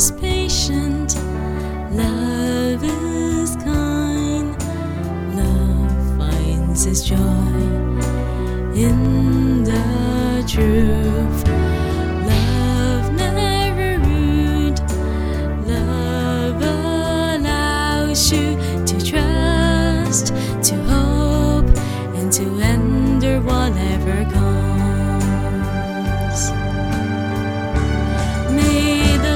is patient, love is kind, love finds its joy in the truth. Love never rude, love allows you to trust, to hope, and to endure whatever comes. May the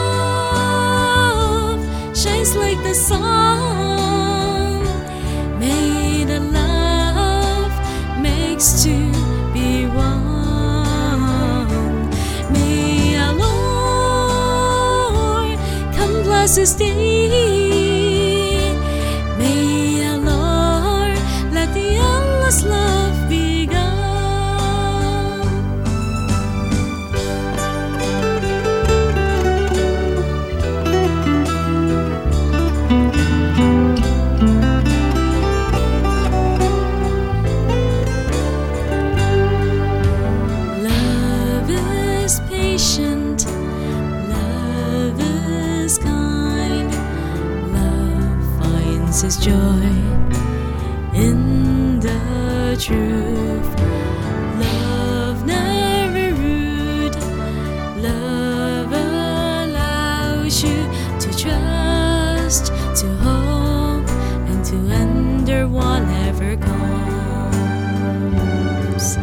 love shines like the sun. May the love makes two be one. May our Lord come bless this day. May our Lord let the endless love begun. Love is patient, love is kind, love finds its joy in the truth. Love never rude, love allows you to trust, to hope, and to endure whatever comes.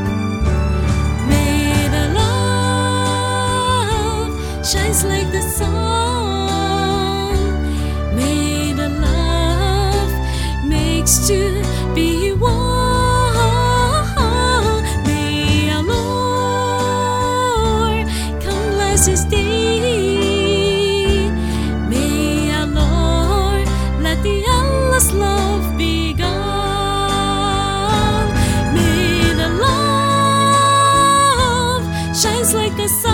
May the love shines like the sun. May the love makes two be one. May our Lord come bless this day. May our Lord let the endless love begun. May the love shines like the sun.